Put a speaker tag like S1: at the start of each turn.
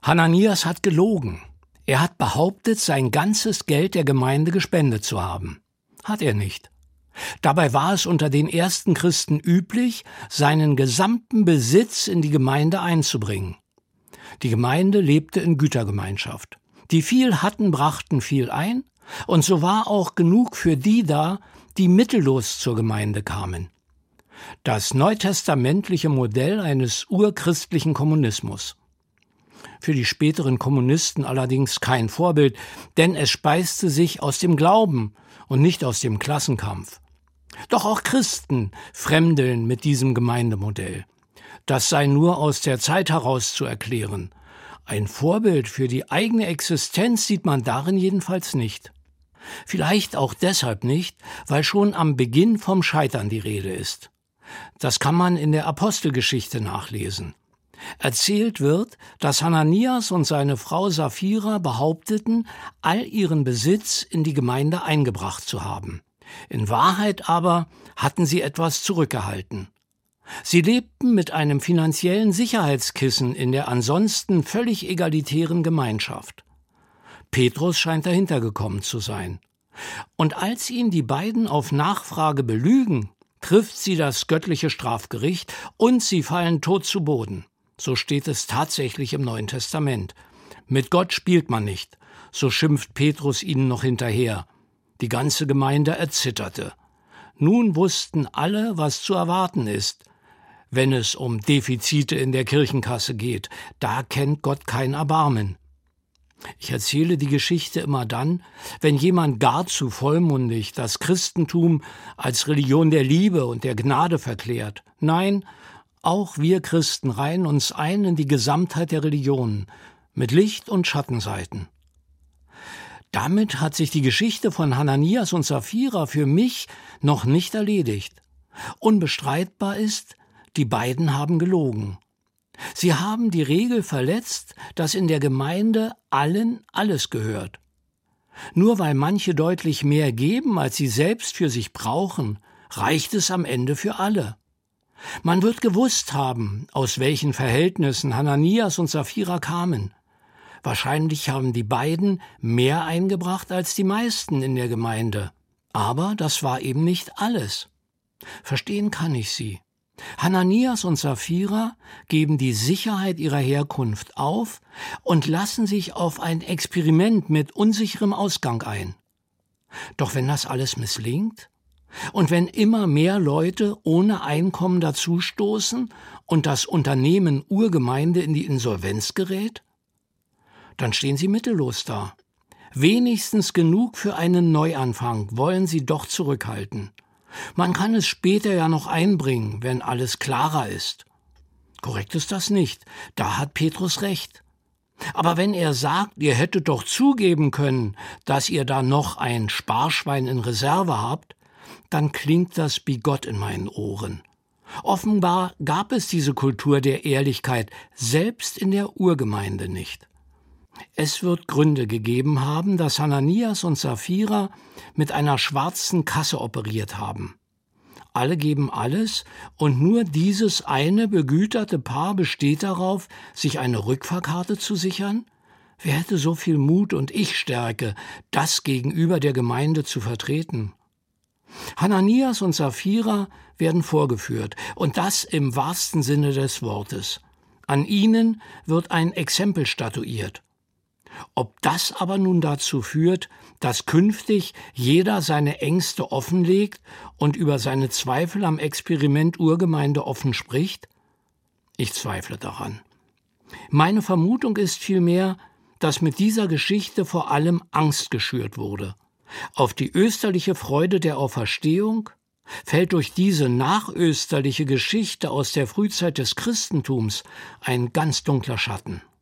S1: Hananias hat gelogen. Er hat behauptet, sein ganzes Geld der Gemeinde gespendet zu haben. Hat er nicht. Dabei war es unter den ersten Christen üblich, seinen gesamten Besitz in die Gemeinde einzubringen. Die Gemeinde lebte in Gütergemeinschaft. Die viel hatten, brachten viel ein, und so war auch genug für die da, die mittellos zur Gemeinde kamen. Das neutestamentliche Modell eines urchristlichen Kommunismus. Für die späteren Kommunisten allerdings kein Vorbild, denn es speiste sich aus dem Glauben und nicht aus dem Klassenkampf. Doch auch Christen fremdeln mit diesem Gemeindemodell. Das sei nur aus der Zeit heraus zu erklären. Ein Vorbild für die eigene Existenz sieht man darin jedenfalls nicht. Vielleicht auch deshalb nicht, weil schon am Beginn vom Scheitern die Rede ist. Das kann man in der Apostelgeschichte nachlesen. Erzählt wird, dass Hananias und seine Frau Sapphira behaupteten, all ihren Besitz in die Gemeinde eingebracht zu haben. In Wahrheit aber hatten sie etwas zurückgehalten. Sie lebten mit einem finanziellen Sicherheitskissen in der ansonsten völlig egalitären Gemeinschaft. Petrus scheint dahinter gekommen zu sein. Und als ihn die beiden auf Nachfrage belügen, trifft sie das göttliche Strafgericht und sie fallen tot zu Boden. So steht es tatsächlich im Neuen Testament. Mit Gott spielt man nicht, so schimpft Petrus ihnen noch hinterher. Die ganze Gemeinde erzitterte. Nun wussten alle, was zu erwarten ist, wenn es um Defizite in der Kirchenkasse geht. Da kennt Gott kein Erbarmen. Ich erzähle die Geschichte immer dann, wenn jemand gar zu vollmundig das Christentum als Religion der Liebe und der Gnade verklärt. Nein, auch wir Christen reihen uns ein in die Gesamtheit der Religionen, mit Licht- und Schattenseiten. Damit hat sich die Geschichte von Hananias und Sapphira für mich noch nicht erledigt. Unbestreitbar ist, die beiden haben gelogen. Sie haben die Regel verletzt, dass in der Gemeinde allen alles gehört. Nur weil manche deutlich mehr geben, als sie selbst für sich brauchen, reicht es am Ende für alle. Man wird gewusst haben, aus welchen Verhältnissen Hananias und Sapphira kamen. Wahrscheinlich haben die beiden mehr eingebracht als die meisten in der Gemeinde. Aber das war eben nicht alles. Verstehen kann ich sie. Hananias und Sapphira geben die Sicherheit ihrer Herkunft auf und lassen sich auf ein Experiment mit unsicherem Ausgang ein. Doch wenn das alles misslingt und wenn immer mehr Leute ohne Einkommen dazustoßen und das Unternehmen Urgemeinde in die Insolvenz gerät, dann stehen sie mittellos da. Wenigstens genug für einen Neuanfang wollen sie doch zurückhalten. Man kann es später ja noch einbringen, wenn alles klarer ist. Korrekt ist das nicht, da hat Petrus recht. Aber wenn er sagt, ihr hättet doch zugeben können, dass ihr da noch ein Sparschwein in Reserve habt, dann klingt das bigott in meinen Ohren. Offenbar gab es diese Kultur der Ehrlichkeit selbst in der Urgemeinde nicht. Es wird Gründe gegeben haben, dass Hananias und Sapphira mit einer schwarzen Kasse operiert haben. Alle geben alles und nur dieses eine begüterte Paar besteht darauf, sich eine Rückfahrkarte zu sichern? Wer hätte so viel Mut und Ich-Stärke, das gegenüber der Gemeinde zu vertreten? Hananias und Sapphira werden vorgeführt, und das im wahrsten Sinne des Wortes. An ihnen wird ein Exempel statuiert. Ob das aber nun dazu führt, dass künftig jeder seine Ängste offenlegt und über seine Zweifel am Experiment Urgemeinde offen spricht? Ich zweifle daran. Meine Vermutung ist vielmehr, dass mit dieser Geschichte vor allem Angst geschürt wurde. Auf die österliche Freude der Auferstehung fällt durch diese nachösterliche Geschichte aus der Frühzeit des Christentums ein ganz dunkler Schatten.